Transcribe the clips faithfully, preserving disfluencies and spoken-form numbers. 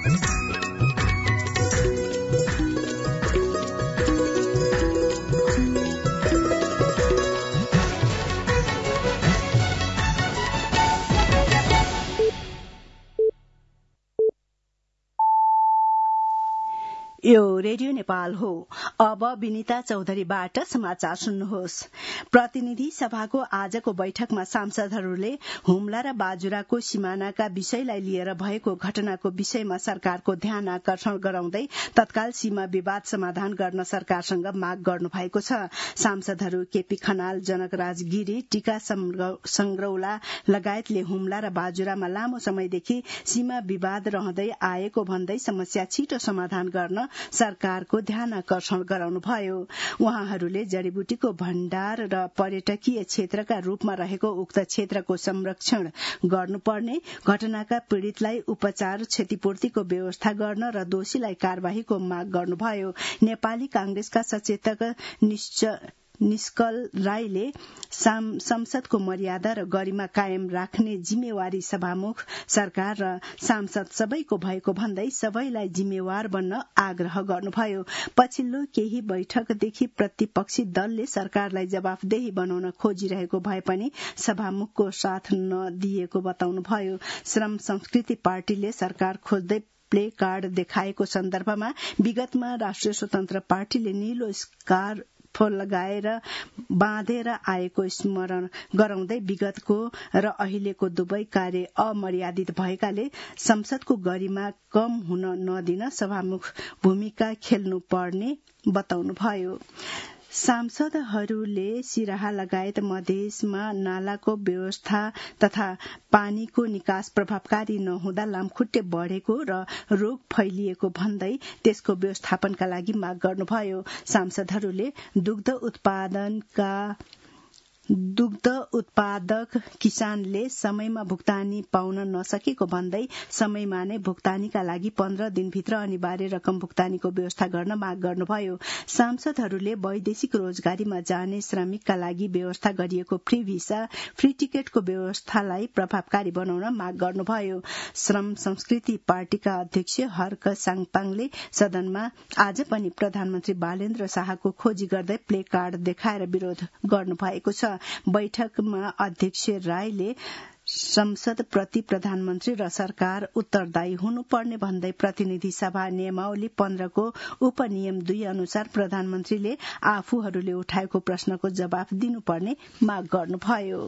यो रेडियो नेपाल हो। अब विनिता चौधरीबाट समाचार सुन्नुहोस्। प्रतिनिधि सभाको आजको बैठकमा सांसदहरूले हुम्ला र बाजुराको सिमानाका विषयलाई लिएर भएको घटनाको विषयमा सरकारको ध्यान आकर्षण गराउँदै तत्काल सीमा विवाद समाधान गर्न सरकारसँग माग गर्नु भएको छ। सांसदहरू केपी खनाल, जनकराज गिरी, टीका संग्रौला लगायतले हुम्ला र बाजुरामा लामो समयदेखि सीमा विवाद रहँदै आएको भन्दै समस्या छिटो समाधान गर्न सरकारको ध्यान आकर्षण गराउनुभयो। उहाँहरूले जड़ीबुटीको भण्डार र पर्यटकीय क्षेत्रका रूपमा रहेको उक्त क्षेत्रको संरक्षण गर्नुपर्ने, घटनाका पीड़ितलाई उपचार क्षतिपूर्तिको व्यवस्था गर्न र दोषीलाई कार्यवाहीको माग गर्नुभयो। नेपाली कांग्रेसका सचेतक निश्चय निष्कल राईले संसदको मर्यादा र गरिमा कायम राख्ने जिम्मेवारी सभामुख सरकार र सांसद सबैको भएको भन्दै सबैलाई जिम्मेवार बन्न आग्रह गर्नुभयो। पछिल्लो केही बैठकदेखि प्रतिपक्षी दलले सरकारलाई जवाफदेही बनाउन खोजिरहेको भए पनि सभामुखको साथ नदिएको बताउनुभयो। श्रम संस्कृति पार्टीले सरकार खोज्दै प्ले कार्ड देखाएको सन्दर्भमा विगतमा राष्ट्रिय स्वतन्त्र पार्टीले नीलो स्कार्फ लगाएर बाँधेर आएको स्मरण गराउँदै विगतको र अहिलेको दुवै कार्य अमर्यादित भएकाले संसदको गरिमा कम हुन नदिन सभामुख भूमिका खेल्नु पर्ने बताउनुभयो। सांसदहरूले सिराहा लगायत मधेसमा नालाको व्यवस्था तथा पानीको निकास प्रभावकारी नहुँदा लामखुट्टे बढ़ेको र रोग फैलिएको भन्दै त्यसको व्यवस्थापनका लागि माग गर्नुभयो। सांसदहरूले दुग्ध उत्पादनका दुग्ध उत्पादक किसानले समयमा भुक्तानी पाउन नसकेको भन्दै समयमा नै भुक्तानीका लागि पन्ध्र दिनभित्र अनिवार्य रकम भुक्तानीको व्यवस्था गर्न माग गर्नुभयो। सांसदहरूले वैदेशिक रोजगारीमा जाने श्रमिकका लागि व्यवस्था गरिएको फ्री भिसा, फ्री टिकटको व्यवस्थालाई प्रभावकारी बनाउन माग गर्नुभयो। श्रम संस्कृति पार्टीका अध्यक्ष हर्क साङपाङले सदनमा आज पनि प्रधानमन्त्री बालेन्द्र शाहको खोजी गर्दै प्ले कार्ड देखाएर विरोध गर्नुभएको छ। बैठकमा अध्यक्ष राईले संसद प्रति प्रधानमन्त्री र सरकार उत्तरदायी हुनुपर्ने भन्दै प्रतिनिधि सभा नियमावली पन्ध्रको उपनियम दुई अनुसार प्रधानमन्त्रीले आफूहरूले उठाएको प्रश्नको जवाफ दिनुपर्ने माग गर्नुभयो।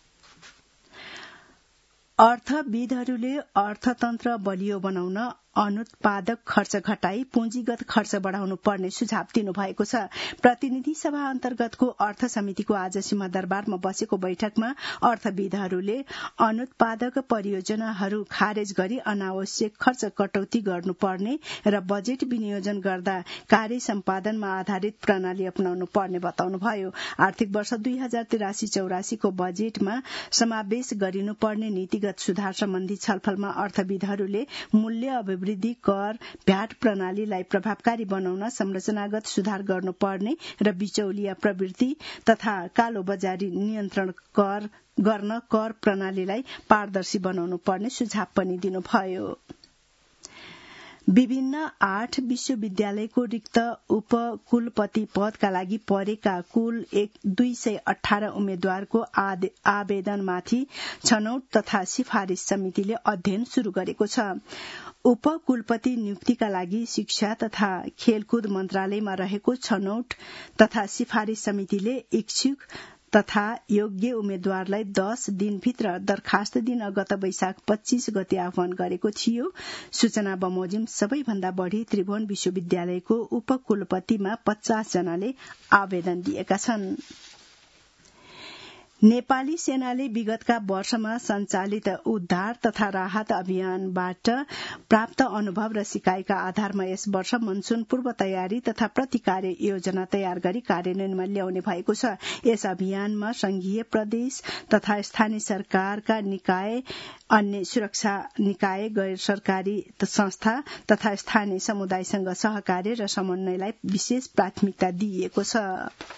अर्थविदहरूले अर्थतन्त्र बलियो बनाउन अनुत्पादक खर्च घटाई पुँजीगत खर्च बढ़ाउनु पर्ने सुझाव दिनुभएको छ। प्रतिनिधि सभा अन्तर्गतको अर्थ समितिको आज सिंहदरबारमा बसेको बैठकमा अर्थविदहरूले अनुत्पादक परियोजनाहरू खारेज गरी अनावश्यक खर्च कटौती गर्नुपर्ने र बजेट विनियोजन गर्दा कार्य सम्पादनमा आधारित प्रणाली अपनाउनु पर्ने बताउनुभयो। आर्थिक वर्ष दुई हजार तिरासी चौरासीको बजेटमा समावेश गरिनुपर्ने नीतिगत सुधार सम्बन्धी छलफलमा अर्थविदहरूले मूल्य वृद्धि कर भ्याट प्रणालीलाई प्रभावकारी बनाउन संरचनागत सुधार गर्नुपर्ने र बिचौलिया प्रवृत्ति तथा कालो बजारी नियन्त्रण कर गर्न कर प्रणालीलाई पारदर्शी बनाउनु पर्ने सुझाव पनि दिनुभयो। विभिन्न आठ विश्वविद्यालयको रिक्त उपकुलपति पदका लागि परेका कुल एक दुई सय अठारह उम्मेद्वारको आवेदनमाथि छनौट तथा सिफारिश समितिले अध्ययन शुरू गरेको छ। उपकुलपति नियुक्तिका लागि शिक्षा तथा खेलकुद मन्त्रालयमा रहेको छनौट तथा सिफारिश समितिले इच्छुक तथा योग्य उम्मेद्वारलाई दस दिनभित्र दरखास्त दिन गत वैशाख पच्चीस गते आह्वान गरेको थियो। सूचना बमोजिम सबैभन्दा बढ़ी त्रिभुवन विश्वविद्यालयको उपकुलपतिमा पचास जनाले आवेदन दिएका छन्। नेपाली सेनाले विगतका वर्षमा सञ्चालित उद्धार तथा राहत अभियानबाट प्राप्त अनुभव र सिकाइका आधारमा यस वर्ष मनसून पूर्व तयारी तथा प्रतिकार्य योजना तयार गरी कार्यान्वयनमा ल्याउने भएको छ। यस अभियानमा संघीय प्रदेश तथा स्थानीय सरकारका निकाय, अन्य सुरक्षा निकाय, गैर सरकारी संस्था तथा स्थानीय समुदायसँग सहकार्य र समन्वयलाई विशेष प्राथमिकता दिइएको छ।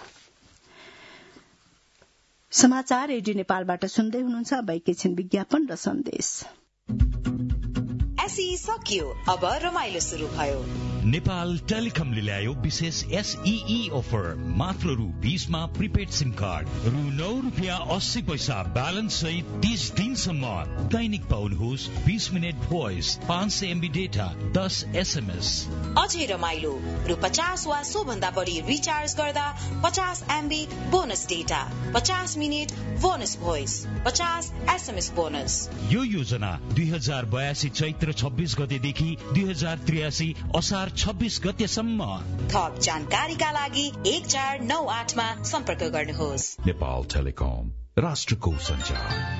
समाचार रेडियो नेपालबाट सुन्दै हुनुहुन्छ। अब एकैछिन विज्ञापन र सन्देश। एसई सकियो, अब रमाइलो सुरु भयो। नेपाल टेलिकमले ल्यायो विशेष एसईई अफर। मात्र रु बीसमा प्रिपेड सिम कार्ड, रु नौ रुपियाँ अस्सी पैसा ब्यालेन्स सहित तीस दिनसम्म। दैनिक पाउनुहोस् बीस मिनट भोइस, पाँच सय एमबी डेटा, दस एसएमएस। अझै रमाइलो, रु पचास वा सो भन्दा बढी रिचार्ज गर्दा पचास एमबी बोनस डेटा, पचास मिनट बोनस भोइस, पचास एसएमएस बोनस। यो योजना दुई हजार बयासी चैत्र छब्बीस गतेदेखि दुई हजार त्रियासी असार छब्बीस गतेसम्म। थप जानकारीका लागि एक चार नौ आठमा सम्पर्क गर्नुहोस्। नेपाल टेलिकम, राष्ट्रको सञ्चार।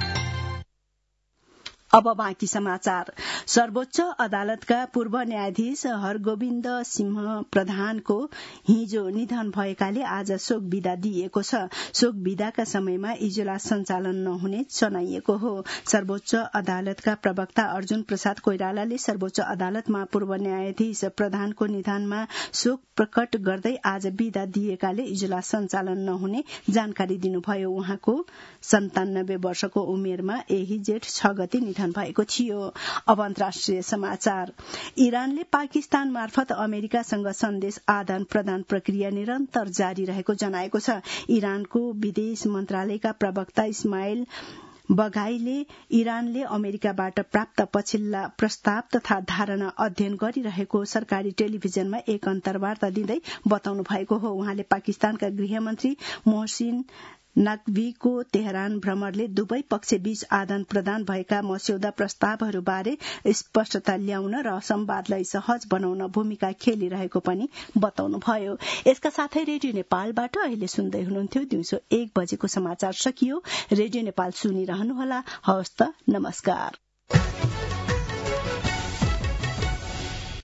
अब बाँकी समाचार। सर्वोच्च अदालतका पूर्व न्यायाधीश हरगोविन्द सिंह प्रधानको हिजो निधन भएकाले आज शोक विदा दिइएको छ। शोक विदाका समयमा इजलास सञ्चालन नहुने जनाइएको हो। सर्वोच्च अदालतका प्रवक्ता अर्जुन प्रसाद कोइरालाले सर्वोच्च अदालतमा पूर्व न्यायाधीश प्रधानको निधनमा शोक प्रकट गर्दै आज विदा दिएकाले इजलास सञ्चालन नहुने जानकारी दिनुभयो। उहाँको सन्तानब्बे वर्षको उमेरमा यही जेठ छ गते निधन भएको थियो। अब अन्तर्राष्ट्रिय समाचार। इरानले पाकिस्तान मार्फत अमेरिकासँग सन्देश आदान प्रदान प्रक्रिया निरन्तर जारी रहेको जनाएको छ। इरानको विदेश मन्त्रालयका प्रवक्ता इस्माइल बघाईले इरानले अमेरिकाबाट प्राप्त पछिल्ला प्रस्ताव तथा धारणा अध्ययन गरिरहेको सरकारी टेलिभिजनमा एक अन्तर्वार्ता दिँदै बताउनु भएको हो। उहाँले पाकिस्तानका गृहमन्त्री मोहसिन नकवीको तेहरान भ्रमणले दुवै पक्षबीच आदान प्रदान भएका मस्यौदा प्रस्तावहरूबारे स्पष्टता ल्याउन र संवादलाई सहज बनाउन भूमिका खेलिरहेको पनि बताउनुभयो। यसका साथै रेडियो नेपालबाट अहिले सुन्दै हुनुहुन्थ्यो दिउँसो एक बजेको समाचार सकियो। रेडियो नेपाल सुनिरहनुहोला। हवस् त, नमस्कार।